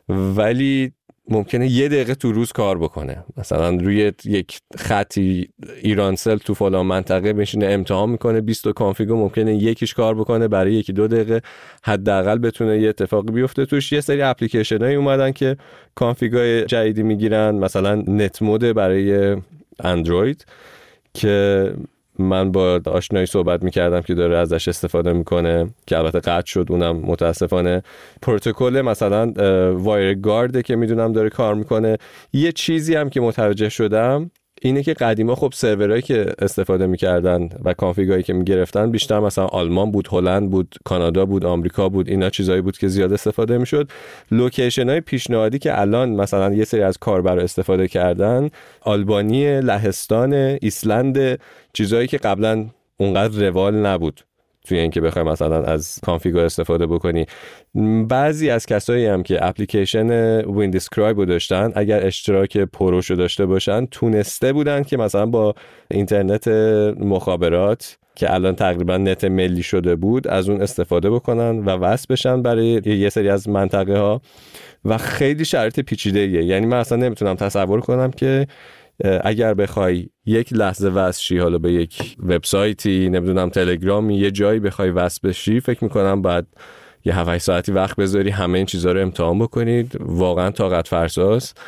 ولی ممکنه یه دقیقه تو روز کار بکنه. مثلا روی یک خطی ایرانسل تو فلان منطقه بشینه امتحان میکنه بیست تا کانفیگو، ممکنه یکیش کار بکنه برای یکی دو دقیقه، حداقل بتونه یه اتفاقی بیفته توش. یه سری اپلیکیشنایی اومدن که کانفیگای جدیدی میگیرن، مثلا نت مود برای اندروید که من با آشنایی صحبت میکردم که داره ازش استفاده میکنه که البته قطع شد اونم متاسفانه. پروتکل مثلا وایر گارد که میدونم داره کار میکنه. یه چیزی هم که متوجه شدم اینه که قدیما خب سرورایی که استفاده میکردن و کانفیگایی که میگرفتن بیشتر مثلا آلمان بود، هلند بود، کانادا بود، آمریکا بود، اینا چیزایی بود که زیاد استفاده میشد. لوکیشن‌های پیشنهادی که الان مثلا یه سری از کاربرا استفاده کردن، آلبانی، لهستان، ایسلند، چیزایی که قبلا اونقدر روال نبود توی اینکه بخوای مثلا از کانفیگور استفاده بکنی. بعضی از کسایی هم که اپلیکیشن ویندسکرایب رو داشتن، اگر اشتراک پروشو داشته باشن، تونسته بودن که مثلا با اینترنت مخابرات که الان تقریبا نت ملی شده بود از اون استفاده بکنن و وصل بشن برای یه سری از منطقه ها و خیلی شرایط پیچیده‌ایه. یعنی من اصلا نمیتونم تصور کنم که اگر بخوای یک لحظه وصل شی، حالا به یک وبسایتی، نمیدونم تلگرامی، یه جایی بخوای وصل بشی، فکر میکنم بعد یه هفت ساعتی وقت بذاری همه این چیزها رو امتحان بکنید. واقعا طاقت فرساست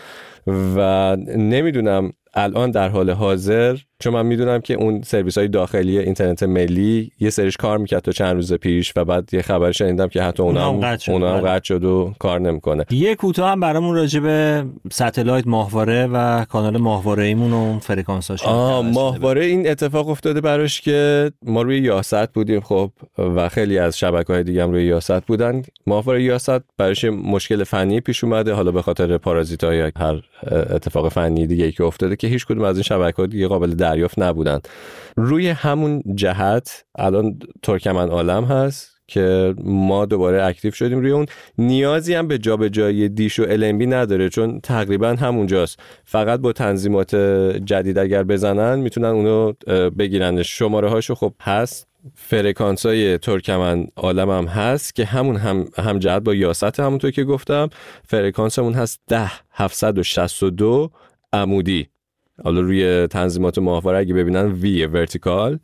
و نمیدونم الان در حال حاضر، چون من میدونم که اون سرویس های داخلی اینترنت ملی یه سریش کار میکرد تا چند روز پیش و بعد یه خبر شنیدم که حتی اونا هم اونا هم قطع شد و کار نمیکنه. یه کوتاه هم برامون راجع به ستلایت ماهواره و کانال ماهواره ایمون و فرکانساش. آه ماهواره این اتفاق افتاده براش که ما روی یاست بودیم خب و خیلی از شبکه‌های دیگه هم روی یاست بودن. ماهواره یاست براش مشکل فنی پیش اومده، حالا به خاطر پارازیت‌ها یا هر اتفاق فنی دیگه‌ای که افتاده که هیچ کدوم از این شبکه‌ها دیگه قابل دریافت نبودن. روی همون جهت الان ترکمن عالم هست که ما دوباره اکتیو شدیم روی اون. نیازی هم به جابجایی دیش و ال ام بی نداره چون تقریبا همونجاست. فقط با تنظیمات جدید اگر بزنن میتونن اونو بگیرن. شماره هاشو خب هست، فرکانسای ترکمن عالم هم هست که همون هم هم جهت با یاست، همونطور که گفتم فرکانسمون هست ده هفتصد و شصت و دو عمودی. حالا روی تنظیمات ماهواره اگه ببینن وی ورتیکال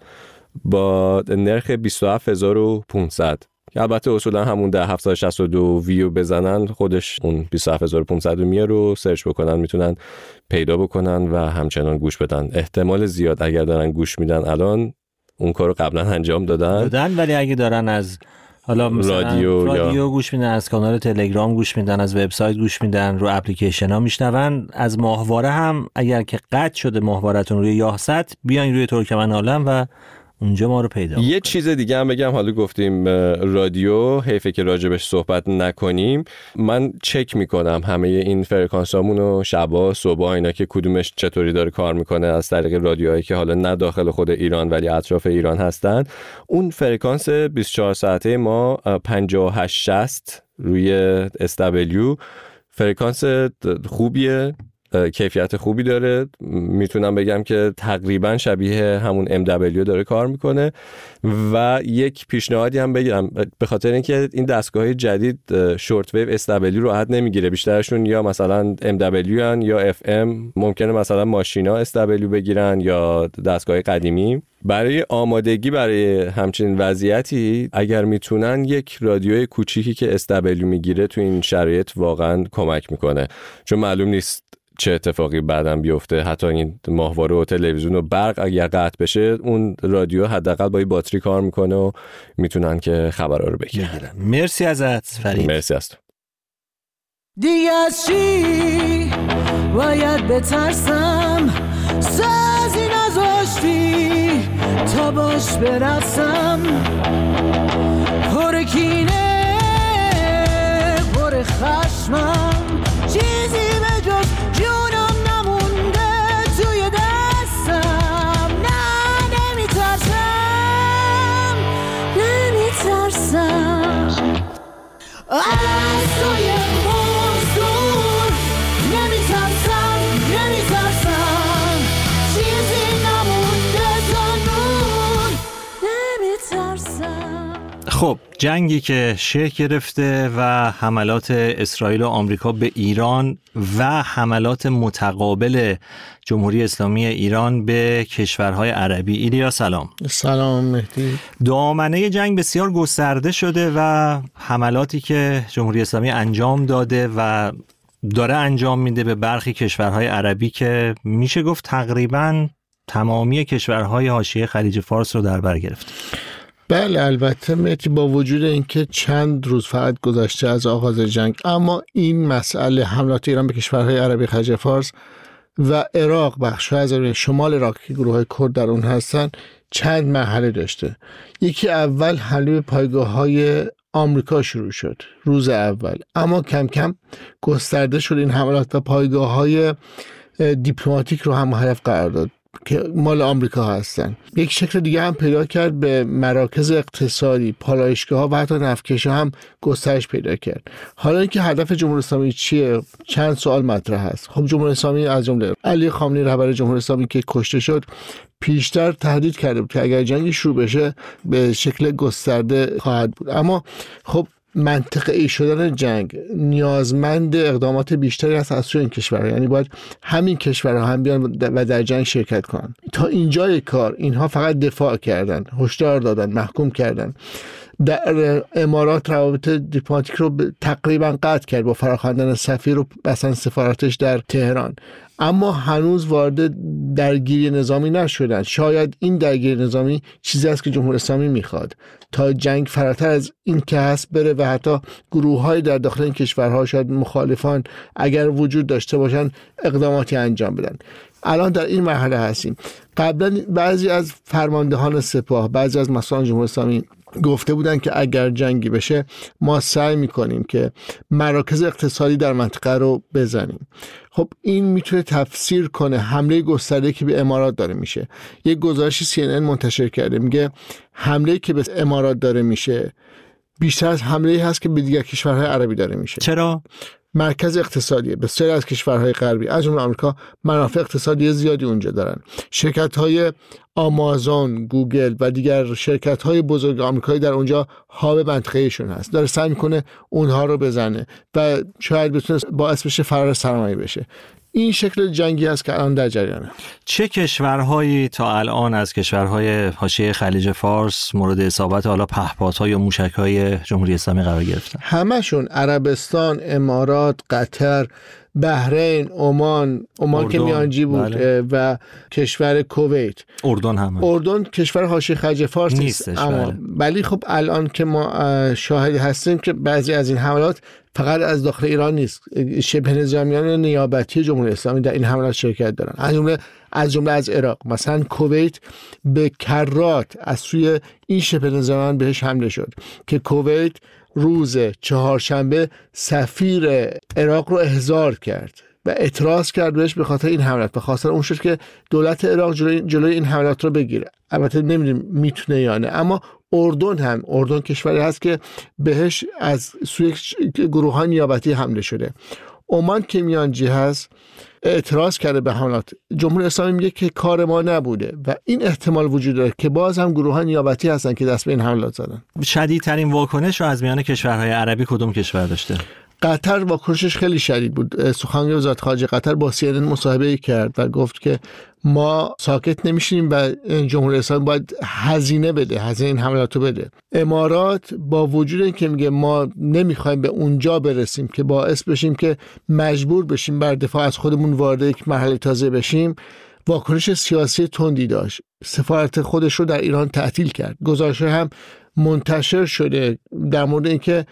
با نرخ بیست و هفت هزار و پانصد که البته اصولا همون ده هفتصد و شصت و دو ویو بزنن خودش اون بیست و هفت هزار و پانصد رو میاره رو سرچ بکنن میتونن پیدا بکنن و همچنان گوش بدن. احتمال زیاد اگر دارن گوش میدن الان اون کارو قبلا انجام دادن دادن ولی اگه دارن از حالا مثلا رادیو, رادیو یا... گوش میدن، از کانال تلگرام گوش میدن، از وبسایت گوش میدن، رو اپلیکیشن ها میشنون، از ماهواره هم اگر که قطع شده ماهواره‌تون روی یاست بیاین روی ترکمن عالم و اونجا ما رو پیدا یه چیز دیگه هم بگم. حالا گفتیم رادیو، حیفه که راجبش صحبت نکنیم. من چک میکنم همه این فرکانسامون و شبا صبح اینا که کدومش چطوری داره کار میکنه از طریق رادیوهایی که حالا نه داخل خود ایران ولی اطراف ایران هستن. اون فرکانس بیست و چهار ساعته ما پنجاه و هشت شصت روی اس دبلیو فرکانس خوبیه. کیفیت خوبی داره. میتونم بگم که تقریبا شبیه همون ام دبلیو داره کار میکنه. و یک پیشنهادی هم بگیرم، به خاطر اینکه این دستگاه جدید شورت ویو اس دبلیو راحت نمیگیره، بیشترشون یا مثلا ام دبلیو ان یا اف ام، ممکنه مثلا ماشینا اس دبلیو بگیرن یا دستگاه قدیمی. برای آمادگی برای همچین وضعیتی اگر میتونن یک رادیوی کوچیکی که اس دبلیو میگیره تو این شرایط واقعا کمک میکنه، چون معلوم نیست چه اتفاقی بعداً بیفته. حتی این ماهواره و تلویزیون و برق اگر قطع بشه، اون رادیو حداقل با باتری کار میکنه و میتونن که خبرها رو بگیرن. مرسی ازت فرید. مرسی از تو. دیگه از چی باید بترسم؟ سازی نذاشتی تا باش برسم، پر کینه پر خشمم، چیزی به جز جونم نمونده توی دستم. نه نمیترسم نمیترسم از توی موضوع، نمیترسم نمیترسم چیزی نمونده زنون، نمیترسم. خب جنگی که شکل گرفته و حملات اسرائیل و آمریکا به ایران و حملات متقابل جمهوری اسلامی ایران به کشورهای عربی. ایلیا سلام. سلام مهدی. دامنه جنگ بسیار گسترده شده و حملاتی که جمهوری اسلامی انجام داده و داره انجام میده به برخی کشورهای عربی که میشه گفت تقریباً تمامی کشورهای حاشیه خلیج فارس رو در بر گرفته. بله البته مهدی، با وجود اینکه چند روز فقط گذشته از آغاز جنگ، اما این مسئله حملات ایران به کشورهای عربی خلیج فارس و عراق، بخش‌های از شمال عراق که گروه‌های کرد در اون هستن، چند مرحله داشته. یکی اول حمله به پایگاه‌های آمریکا شروع شد روز اول، اما کم کم گسترده شد این حملات و پایگاه‌های دیپلماتیک رو هم هدف قرار داد که مال آمریکا هستن. یک شکل دیگه هم پیدا کرد، به مراکز اقتصادی، پالایشگاه‌ها و حتی نفتکش‌ها هم گسترش پیدا کرد. حالا اینکه هدف جمهوری اسلامی چیه، چند سوال مطرح هست. خب جمهوری اسلامی از جمله علی خامنه‌ای رهبر جمهوری اسلامی که کشته شد، پیشتر تهدید کرده بود که اگر جنگی شروع بشه به شکل گسترده خواهد بود. اما خب منطقه‌ای شدن جنگ نیازمند اقدامات بیشتری است از سوی این کشورها، یعنی باید همین کشورها هم بیان و در جنگ شرکت کنن. تا اینجای کار اینها فقط دفاع کردن، هشدار دادن، محکوم کردن. در امارات روابط دیپلماتیک رو تقریبا قطع کرد با فراخواندن سفیر و مثلا سفارتش در تهران، اما هنوز وارد درگیری نظامی نشدن. شاید این درگیری نظامی چیزی است که جمهوری اسلامی میخواد تا جنگ فراتر از این که هست بره و حتی گروه‌های در داخل این کشورها، شاید مخالفان اگر وجود داشته باشن، اقداماتی انجام بدن. الان در این مرحله هستیم. قبلا بعضی از فرماندهان سپاه، بعضی از مسئولان جمهوری اسلامی گفته بودن که اگر جنگی بشه ما سعی میکنیم که مراکز اقتصادی در منطقه رو بزنیم. خب این میتونه تفسیر کنه حمله گسترده که به امارات داره میشه. یک گزارشی سی ان ان منتشر کرده، میگه حمله که به امارات داره میشه بیشتر از حمله هست که به دیگر کشورهای عربی داره میشه. چرا؟ مرکز اقتصادی بسیاری از کشورهای غربی از جمله آمریکا منافع اقتصادی زیادی اونجا دارن. شرکت‌های آمازون، گوگل و دیگر شرکت‌های بزرگ آمریکایی در اونجا هاب منطقه‌ایشون هست. داره سعی میکنه اونها رو بزنه و شاید بتونه باعث بشه فرار سرمایه بشه. این شکل جنگی است که الان در جریانه. چه کشورهایی تا الان از کشورهای حاشیه خلیج فارس مورد اصابت حالا پهپادها یا موشک‌های جمهوری اسلامی قرار گرفتن؟ همشون: عربستان، امارات، قطر، بحرین، عمان، عمان که میانجی بود، بله. و کشور کویت. اردن هم اردن کشور حاشیه خلیج فارس نیستش، اما بله. ولی خب الان که ما شاهد هستیم که بعضی از این حملات فقط از داخل ایران نیست، شبه نظامیان نیابتی جمهوری اسلامی در این حملات شرکت دارن، از جمله از جمله از عراق. مثلا کویت به کرات از سوی این شبه نظامیان بهش حمله شد که کویت روز چهارشنبه سفیر عراق رو احضار کرد و اعتراض کرد بهش به خاطر این حملات. به خاطر اون شد که دولت عراق جلوی, جلوی این حملات رو بگیره. البته نمیدونیم میتونه یا نه، اما اردن هم اردن کشوری هست که بهش از سوی گروه‌های نیابتی حمله شده. عمان که میانجی هست، اعتراض کرده به حملات. جمهوری اسلامی میگه که کار ما نبوده و این احتمال وجود داره که باز هم گروه‌های نیابتی هستن که دست به این حملات زدن. شدیدترین واکنش رو از میان کشورهای عربی کدوم کشور داشته؟ قطر واکنشش خیلی شدید بود. سخنگوی وزارت خارجه قطر با سی ان ان مصاحبه کرد و گفت که ما ساکت نمیشیم و جمهوری اسلامی باید هزینه بده، هزینه این حملاتو بده. امارات با وجود اینکه میگه ما نمیخوایم به اونجا برسیم که باعث بشیم که مجبور بشیم بر دفاع از خودمون وارد یک مرحله تازه بشیم، واکنش سیاسی تندی داشت. سفارت خودش رو در ایران تعطیل کرد. گزارش‌ها هم منتشر شده در مورد اینکه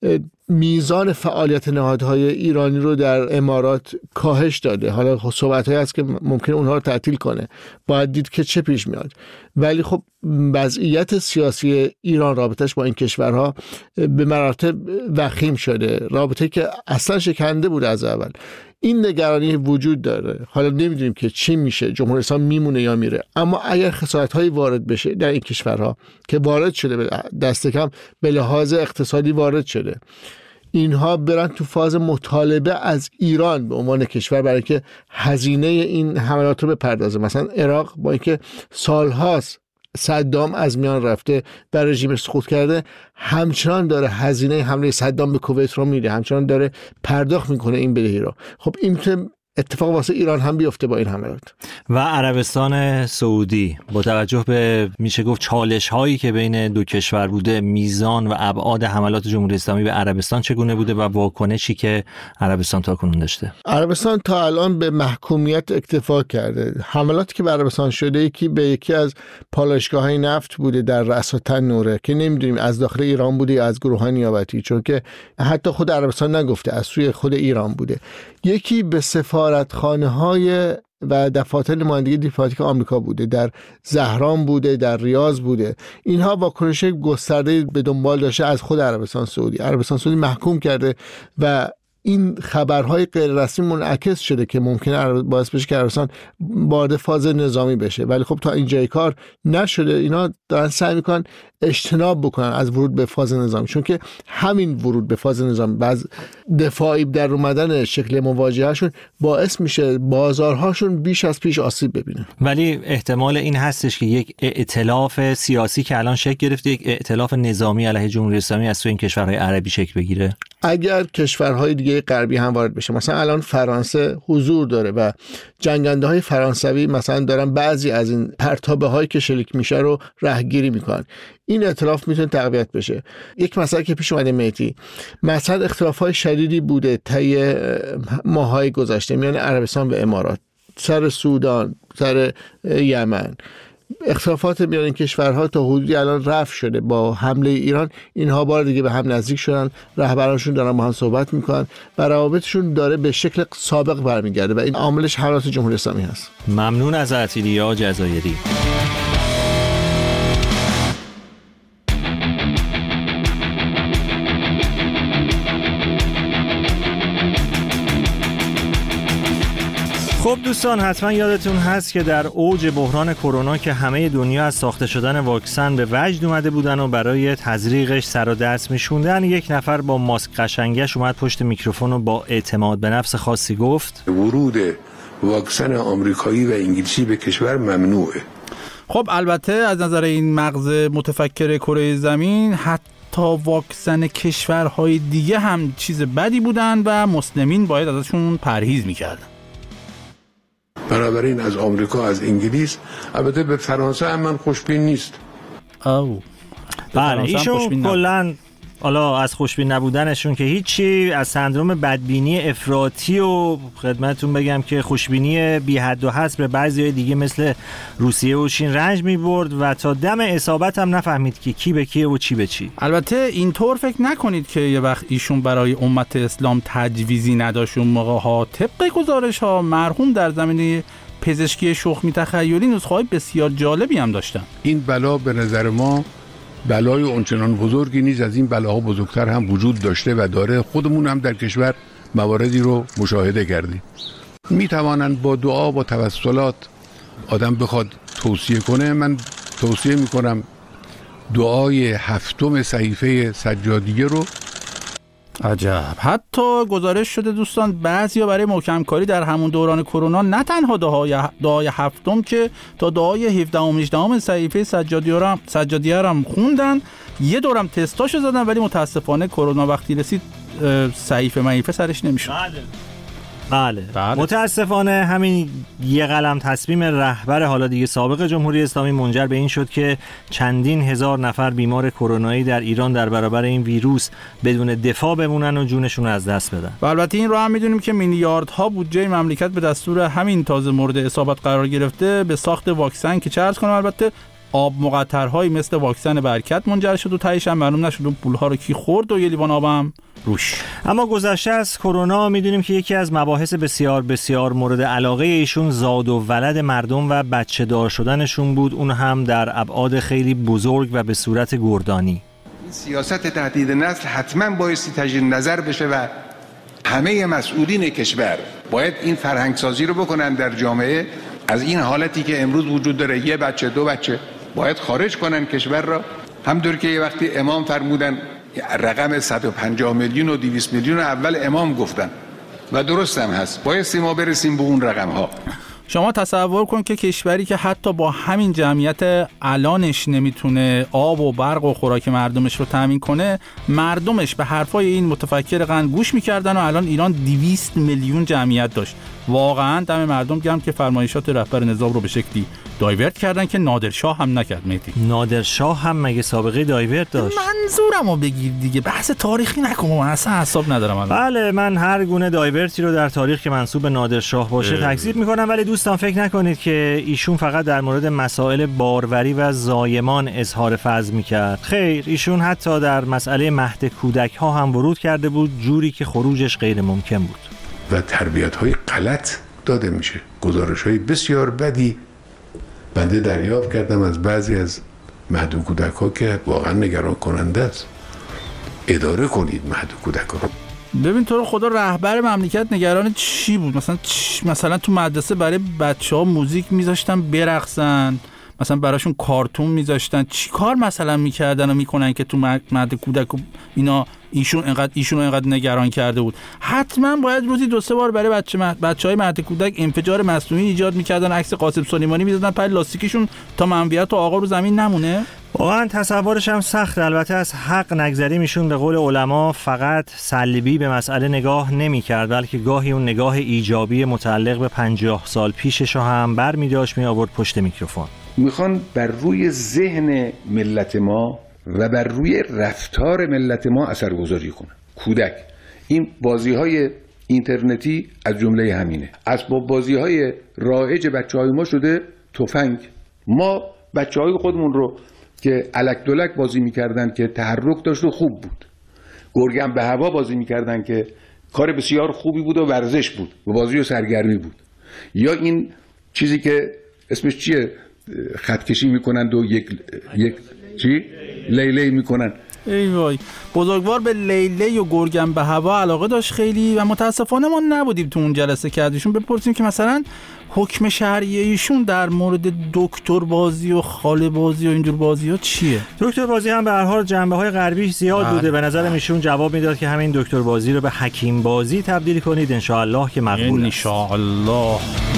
میزان فعالیت نهادهای ایرانی رو در امارات کاهش داده. حالا صحبت‌هایی هست که ممکن اونها رو تعطیل کنه، باید دید که چه پیش میاد. ولی خب وضعیت سیاسی ایران، رابطش با این کشورها به مراتب وخیم شده، رابطه که اصلا شکنده بود از اول. این نگرانی وجود داره. حالا نمیدونیم که چی میشه، جمهوری اسلامی میمونه یا میره، اما اگر خسارت‌هایی وارد بشه در این کشورها که وارد شده، به دست کم به لحاظ اقتصادی وارد شده، اینها برن تو فاز مطالبه از ایران به عنوان کشور برای که هزینه این حملات رو بپردازه. مثلا عراق با اینکه سالهاست صدام از میان رفته و رژیمش سقوط کرده، همچنان داره هزینه حمله صدام به کویت رو میده، همچنان داره پرداخت میکنه این بدهی رو. خب این اتفاق واسه ایران هم بیفته با این حملات. و عربستان سعودی با توجه به میشه گفت چالش هایی که بین دو کشور بوده، میزان و ابعاد حملات جمهوری اسلامی به عربستان چگونه بوده و واکنشی که عربستان تا کنون داشته؟ عربستان تا الان به محکومیت اکتفا کرده. حملاتی که به عربستان شده یکی به یکی از پالایشگاه‌های نفت بوده در رأس تنوره که نمیدونیم از داخل ایران بوده یا از گروه‌های نیابتی، چون که حتی خود عربستان نگفته، از سوی خود ایران بوده. یکی به سفارتخانه‌های و دفاتر نمایندگی دیپلماتیک آمریکا بوده، در زهران بوده، در ریاض بوده. اینها واکنش گسترده به دنبال داشته از خود عربستان سعودی. عربستان سعودی محکوم کرده و این خبرهای غیر رسمی منعکس شده که ممکنه باعث بشه که عربستان وارد فاز نظامی بشه، ولی خب تا اینجای کار نشده. اینا دارن سعی میکنن اجتناب بکنن از ورود به فاز نظامی، چون که همین ورود به فاز نظامی بعض دفاعی در اومدن شکل مواجههشون باعث میشه بازارهاشون بیش از پیش آسیب ببینه. ولی احتمال این هستش که یک ائتلاف سیاسی که الان شکل گرفته، یک ائتلاف نظامی علیه جمهوری اسلامی از سوی این کشورهای عربی شکل بگیره. اگر کشورهای دیگه غربی هم وارد بشه، مثلا الان فرانسه حضور داره و جنگنده های فرانسوی مثلا دارن بعضی از این پرتابه هایی که شلیک میشه رو رهگیری میکنن، این ائتلاف میتونه تقویت بشه. یک مسئله که پیش اومده مهدی، مثلا اختلاف های شدیدی بوده طی ماهای گذشته میان عربستان و امارات، سر سودان، سر یمن. اختلافات میان این کشورها تا حدودی الان رفع شده. با حمله ایران اینها بار دیگه به هم نزدیک شدن، رهبرانشون دارن با هم صحبت میکنن و روابطشون داره به شکل سابق برمیگرده و این عاملش حملات جمهوری اسلامی هست. ممنون از عطیلیا جزایری. خب دوستان، حتما یادتون هست که در اوج بحران کرونا که همه دنیا از ساخته شدن واکسن به وجد اومده بودن و برای تزریقش سر و دست میشوندن، یک نفر با ماسک قشنگش اومد پشت میکروفون و با اعتماد به نفس خاصی گفت ورود واکسن آمریکایی و انگلیسی به کشور ممنوعه. خب البته از نظر این مغز متفکر کره زمین، حتی تا واکسن کشورهای دیگه هم چیز بدی بودن و مسلمین باید ازشون پرهیز میکردن. بنابراین از آمریکا، از انگلیس، البته به فرانسه هم من خوشبین نیست. او بله، ایشون کلن حالا از خوشبین نبودنشون که هیچی، از سندروم بدبینی افراطی و خدمتتون بگم که خوشبینی بی حد و حصر به بعضی‌های دیگه مثل روسیه و چین رنج می‌برد و تا دم اصابت هم نفهمید که کی به کیه و چی به چی. البته اینطور فکر نکنید که یه وقت ایشون برای امت اسلام تجویزی نداشت. اون موقع ها طبق گزارش ها مرحوم در زمینه پزشکی شخمی تخیلی نسخه‌های بسیار جالبی هم داشتن. این بلا به نظر ما بلای اونچنان بزرگی نیست، از این بلاها بزرگتر هم وجود داشته و داره. خودمون هم در کشور مواردی رو مشاهده کردیم. می توانند با دعا، با توسلات آدم بخواد توصیه کنه. من توصیه می کنم دعای هفتم صحیفه سجادیه رو عجب. حتی گزارش شده دوستان بعضیا برای محکم کاری در همون دوران کرونا نه تنها دعای دعای هفتم که تا دعای هفدهم و هجدهم صحیفه سجادیه را سجادیه را خوندن، یه دورم تستاشو زدن، ولی متاسفانه کرونا وقتی رسید صحیفه معیفه سرش نمیشد. بله. بله. بله متاسفانه همین یه قلم تصمیم رهبر حالا دیگه سابق جمهوری اسلامی منجر به این شد که چندین هزار نفر بیمار کرونایی در ایران در برابر این ویروس بدون دفاع بمونن و جونشون رو از دست بدن. و البته این رو هم میدونیم که میلیاردها بودجه مملکت به دستور همین تازه مورد اصابت قرار گرفته به ساخت واکسن که چه عرض کنم البته آب مقطرهایی مثل واکسن برکت منجر شد و تهش هم معلوم نشد اون پولها رو کی خورد و یه لیوان آبم روش. اما گذشته از کرونا میدونیم که یکی از مباحث بسیار بسیار مورد علاقه ایشون زاد و ولد مردم و بچه دار شدنشون بود، اون هم در ابعاد خیلی بزرگ و به صورت گردانی. سیاست تهدید نسل حتما بایستی تجدید نظر بشه و همه مسئولین کشور باید این فرهنگسازی رو بکنن در جامعه از این حالتی که امروز وجود داره، یه بچه دو بچه، باید خارج کنن کشور را. همطور که یه وقتی امام فرمودن رقم صد و پنجاه میلیون و دویست میلیون اول امام گفتن و درست هم هست، باید ما برسیم به اون رقم ها. شما تصور کن که کشوری که حتی با همین جمعیت الانش نمیتونه آب و برق و خوراک مردمش رو تامین کنه، مردمش به حرفای این متفکر قند گوش میکردن و الان ایران دویست میلیون جمعیت داشت. واقعا دم مردم گرم که فرمایشات رهبر نظام رو به شکلی دایورت کردن که نادرشاه هم نکرد. مهدی نادرشاه هم مگه سابقه دایورت داشت؟ منظورمو بگیر دیگه، بحث تاریخی نکن، من اصلا حساب ندارم الان. بله من هر گونه دایورتی رو در تاریخ که منسوب به نادرشاه باشه تکذیب میکنم، ولی دوستان فکر نکنید که ایشون فقط در مورد مسائل باروری و زایمان اظهار فضل میکرد. خیر، ایشون حتی در مسئله مهد کودک ها هم ورود کرده بود، جوری که خروجش غیر ممکن بود. و تربیت های غلط داده میشه، گزارش های بسیار بدی بنده دریافت کردم از بعضی از مهد کودک ها که واقعا نگران کننده است. اداره کنید مهد کودک ها. ببین تو رو خدا رهبر مملکت نگران چی بود؟ مثلا چ... مثلا تو مدرسه برای بچه‌ها موزیک میذاشتن برقصن، مثلا براشون کارتون میذاشتن، چی کار مثلا میکردن و میکنن که تو مهد کودک اینا ایشون انقدر ایشون رو انقدر نگران کرده بود؟ حتما باید روزی دو سه بار برای بچه مهد... بچهای مهد کودک انفجار مصنوعی ایجاد میکردن، عکس قاسم سلیمانی میذاشتن پر لاستیکشون تا منویت و آقا رو زمین نمونه. واقعا تصورش هم سخت. البته از حق نگذریم، ایشون به قول علما فقط سلبی به مسئله نگاه نمی‌کرد، بلکه گاهی اون نگاه ایجابی متعلق به پنجاه سال پیشش هم برمی‌داشت می آورد پشت میکروفون. میخوان بر روی ذهن ملت ما و بر روی رفتار ملت ما اثرگذاری کنن. کودک این بازی‌های اینترنتی از جمله همینه. اسباب بازی‌های رایج بچه‌های ما شده تفنگ. ما بچه‌های خودمون رو که الک دلک بازی میکردن که تحرک داشت و خوب بود، گرگم به هوا بازی میکردن که کار بسیار خوبی بود و ورزش بود و بازی و سرگرمی بود، یا این چیزی که اسمش چیه خطکشی میکنند و یک یک چی لیلی میکنن. ای وای، بزرگوار به لیلی و گرگم به هوا علاقه داشت خیلی و متاسفانه ما نبودیم تو اون جلسه که ازشون بپرسیم که مثلا حکم شرعیه ایشون در مورد دکتر بازی و خاله بازی و اینجور بازی ها چیه؟ دکتر بازی هم به هر حال جنبه‌های غربی زیاد بوده. به نظر ایشون جواب میداد که همین دکتر بازی رو به حکیم بازی تبدیل کنید، ان شاء الله که مقبول است. ان شاء الله.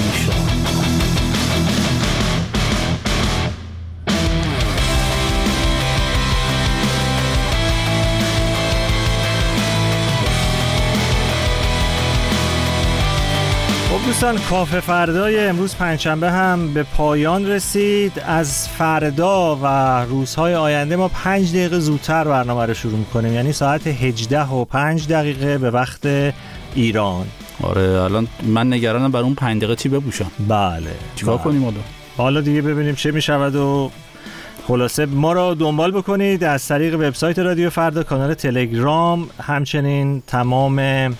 دوستان کافه فردای امروز پنجشنبه هم به پایان رسید. از فردا و روزهای آینده ما پنج دقیقه زودتر برنامه رو شروع میکنیم، یعنی ساعت هجده و پنج دقیقه به وقت ایران. آره الان من نگرانم بر اون پنج دقیقه چی بپوشم. بله چیکار کنیم حالا؟ حالا دیگه ببینیم چه میشود و خلاصه ما رو دنبال بکنید از طریق وبسایت رادیو فردا، کانال تلگرام، همچنین تمام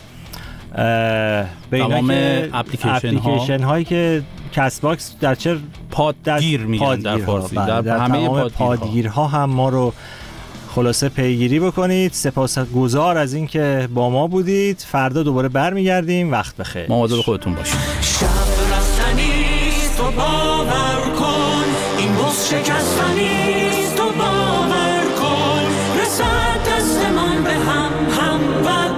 تمام اپلیکیشن, اپلیکیشن ها. هایی که کست باکس در چه پادگیر میگن در فارسی، در, در همه پادگیرها پادگیرها هم ما رو خلاصه پیگیری بکنید. سپاسگزار از این که با ما بودید. فردا دوباره برمیگردیم. وقت بخیر. مواظب خودتون باشید. شب رفتنی تو باور کن، این بز شکستنی تو باور کن، رسد دستمان به هم هم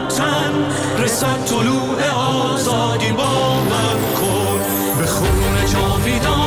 فیدان